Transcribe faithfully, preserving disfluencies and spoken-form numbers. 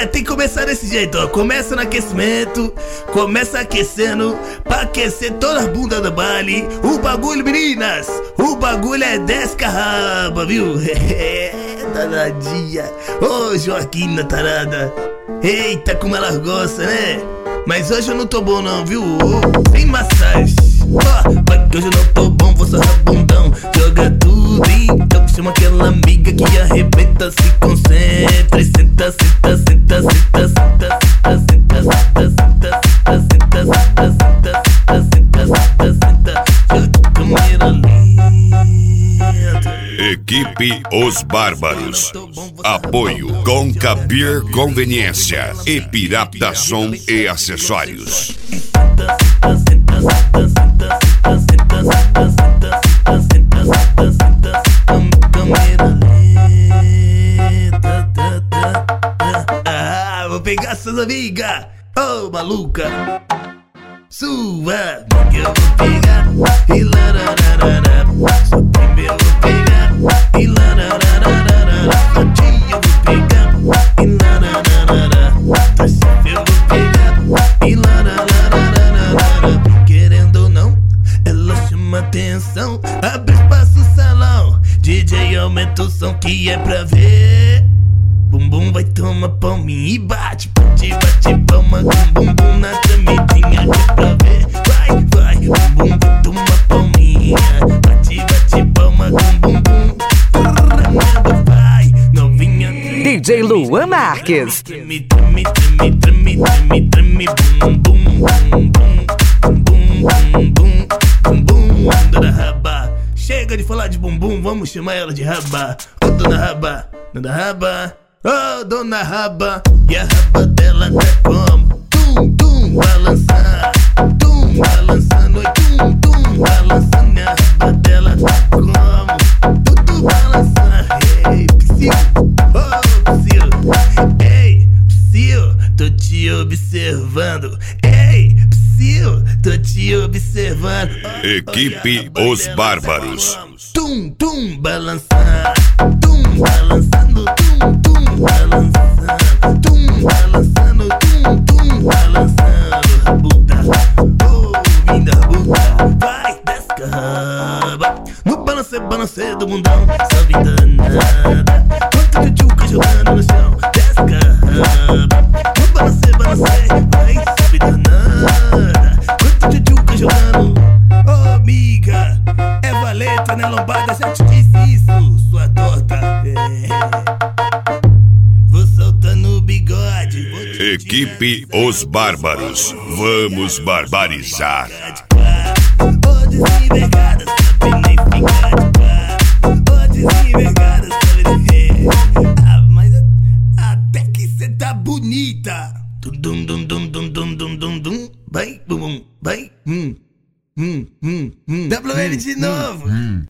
É, tem que começar desse jeito, ó. Começa no aquecimento, começa aquecendo, pra aquecer toda a bunda do baile. O bagulho, meninas, o bagulho é desca raba, viu? É, danadinha. Ô, Joaquina tarada. Eita, como ela gosta, né? Mas hoje eu não tô bom não, viu? Sem massagem. Ó, vai que hoje eu não tô bom, vou sarrar bundão. Joga tudo então, chama aquela amiga que arrebenta. Se concentra e senta, senta, senta, senta, senta, senta, senta, senta, senta, senta, senta, senta, senta, senta, senta. Joga câmera lenta. Equipe Os Bárbaros. Apoio Conca Beer Conveniência e Pirata Som e Acessórios. Ah, vou pegar suas amigas, ô oh, maluca. Sua que eu vou pegar e larararara. Só primeiro eu vou pegar e larararara. A tia eu vou pegar e larararara. Terceiro eu vou pegar e larararara. Querendo ou não, ela chama atenção. Abre espaço no salão, D J aumenta o som que é pra ver. Bumbum vai tomar palminha e bate, bate, bate palma com bumbum na tremidinha que é pra ver. Vai, vai, bumbum vai tomar palminha, bate, bate palma com bumbum. Vai, novinha. D J Luan Marques. Treme, treme, treme, treme, treme, treme, bumbum, bumbum, bumbum, bumbum, bumbum, dona Raba. Chega de falar de bumbum, vamos chamar ela de Raba. Ô, dona Raba, dona Raba. Oh, dona Raba, e a raba dela tá como? Tum, tum, balançando, tum, balançando, tum, tum, balançando. E a raba dela tá como? Tudo balançando. Ei, psiu, oh, psiu. Ei, psiu, tô te observando. Ei, psiu, tô te observando. Oh, Equipe Os Bárbaros. Tum, tum, balançando, tum, balançando, tum, tum. Balançando, tum, balançando, tum, tum, balançando. Rabuda, oh, minha rabuda. Vai, descarraba. No balance, balance do mundão, salve danada. Quanto de tchuca jogando no chão, descarraba. No balance, balance, vai, salve danada. Quanto de tchuca jogando. Oh, amiga, é valeta na lombada, já te disse isso, sua torta. É. Equipe Os Bárbaros. Vamos barbarizar. Ô desenvergada, sabe nem ficar de pá. Ô desenvergada, sabe nem. Ah, mas até que cê tá bonita. Dum dum dum dum dum dum dum dum dum. Vai, bum bum, vai, hum, hum, hum, hum. W L de novo.